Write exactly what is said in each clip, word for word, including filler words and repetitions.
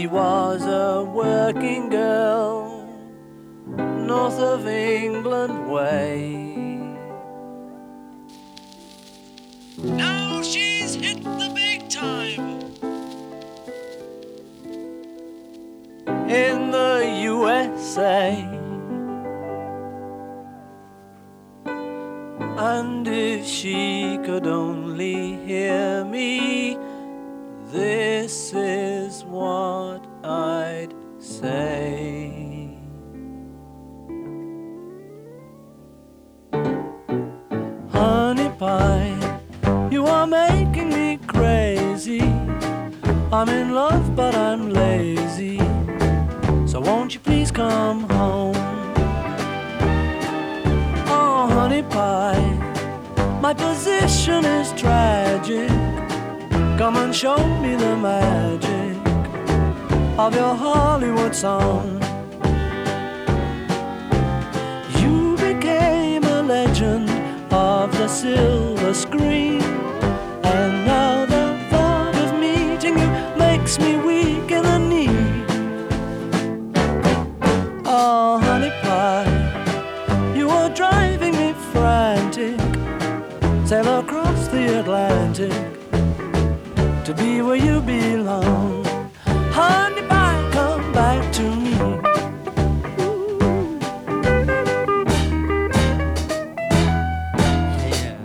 She was a working girl, north of England way. Now she's hit the big time in the U S A. And if she could only hear me, this is what I'd say. Honey pie, you are making me crazy. I'm in love but I'm lazy, so won't you please come home? Oh honey pie, my position is tragic. Come and show me the magic of your Hollywood song. You became a legend of the silver screen, and now the thought of meeting you makes me weak in the knee. Oh honey pie, you are driving me frantic. Sail across the Atlantic to be where you belong. Honey pie, come back to me. Yeah.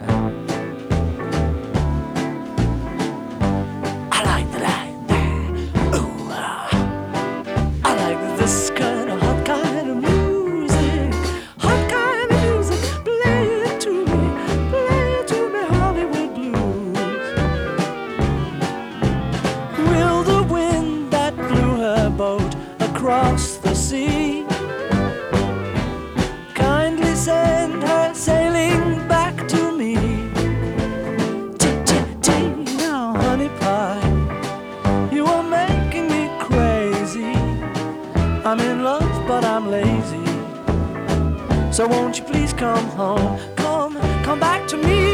I like that, that. Ooh, ah. I like this kind of hot kind of music. Hot kind of music. Play it to me, play it to me, Hollywood blues. Will the wind that blew her boat across the sea kindly send her sailing back to me? T-t-t, now honey pie, you are making me crazy. I'm in love but I'm lazy, so won't you please come home? Come, come back to me.